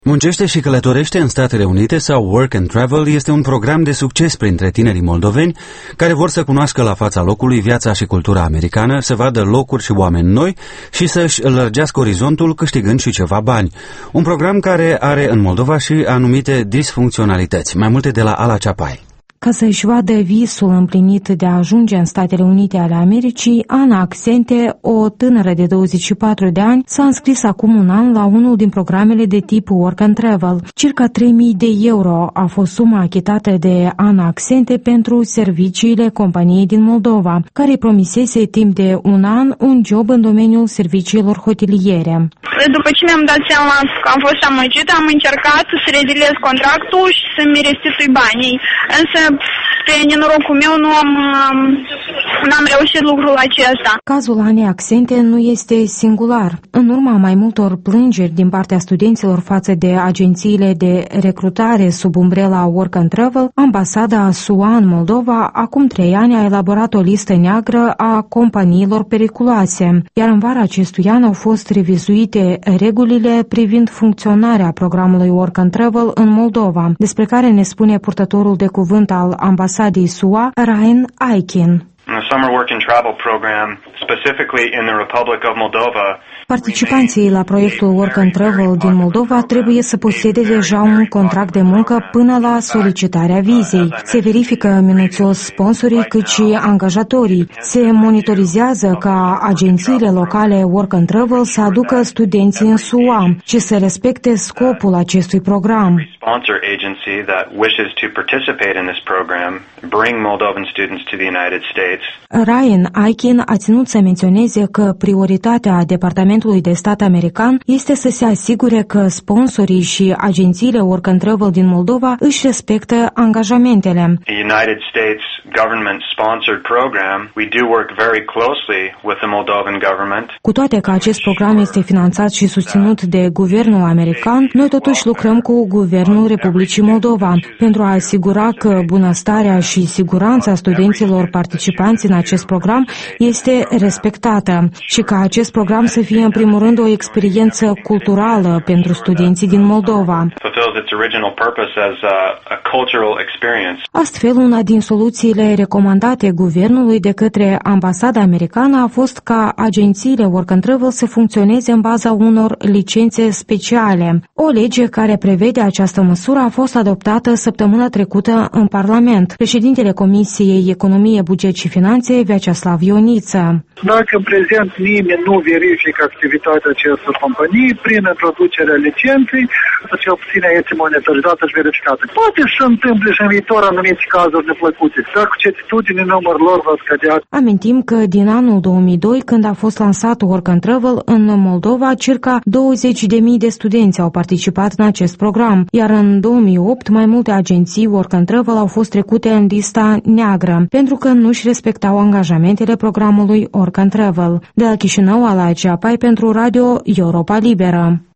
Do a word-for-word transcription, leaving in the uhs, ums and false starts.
Muncește și călătorește în Statele Unite sau Work and Travel este un program de succes printre tinerii moldoveni care vor să cunoască la fața locului viața și cultura americană, să vadă locuri și oameni noi și să-și lărgească orizontul câștigând și ceva bani. Un program care are în Moldova și anumite disfuncționalități. Mai multe de la Ala Ceapai. Ca să-și vadă visul împlinit de a ajunge în Statele Unite ale Americii, Ana Accente, o tânără de douăzeci și patru de ani, s-a înscris acum un an la unul din programele de tip Work and Travel. Circa trei mii de euro a fost suma achitată de Ana Accente pentru serviciile companiei din Moldova, care promisese timp de un an un job în domeniul serviciilor hoteliere. După ce mi-am dat seama că am fost amăgită, am încercat să reziliez contractul și să-mi restitui banii, însă pe nenorocul meu nu am, n-am reușit lucrul acesta. Cazul Anei Accente nu este singular. În urma mai multor plângeri din partea studenților față de agențiile de recrutare sub umbrela Work and Travel, ambasada S U A în Moldova acum trei ani a elaborat o listă neagră a companiilor periculoase, iar în vara acestui an au fost revizuite regulile privind funcționarea programului Work and Travel în Moldova, despre care ne spune purtătorul de cuvânt al ambasadei S U A, Ryan Aikin. The summer work and travel program, specifically in the Republic of Moldova. Participanții la proiectul Work and Travel din Moldova trebuie să posede deja un contract de muncă până la solicitarea vizei. Se verifică minuțios sponsorii cât și angajatorii. Se monitorizează ca agențiile locale Work and Travel să aducă studenții în S U A și să respecte scopul acestui program. Sponsor agency that wishes to participate in this program bring Moldovan students to the United States. Ryan Aikin a ținut să menționeze că prioritatea Departamentului de Stat american este să se asigure că sponsorii și agențiile Work and Travel din Moldova își respectă angajamentele. A United States government-sponsored program, we do work very closely with the Moldovan government. Cu toate că acest program este finanțat și susținut de guvernul american, noi totuși lucrăm cu guvernul Republicii Moldova pentru a asigura că bunăstarea și siguranța studenților participanți în acest program este respectată și ca acest program să fie în primul rând o experiență culturală pentru studenții din Moldova. Astfel, una din soluțiile recomandate guvernului de către ambasada americană a fost ca agențiile Work and Travel să funcționeze în baza unor licențe speciale. O lege care prevede această măsură a fost adoptată săptămâna trecută în Parlament. Președintele Comisiei Economie, Buget și Finanțe, Vyacheslav Ioniță. Dacă în prezent nimeni nu verifică activitatea acestor companii, prin introducerea licenței, cel puțin este monitorizată și verificată. Poate și întâmplă și în viitor anumite cazuri neplăcute, dar cu certitudine numărul lor va scădea. Amintim că din anul două mii doi, când a fost lansat Work and Travel în Moldova, circa douăzeci de mii de studenți au participat în acest program, iar în două mii opt mai multe agenții Work and Travel au fost trecute în lista neagră, pentru că nu-și respectau angajamentele programului Work and Travel. De la Chișinău, Ala Ceapai pentru Radio Europa Liberă.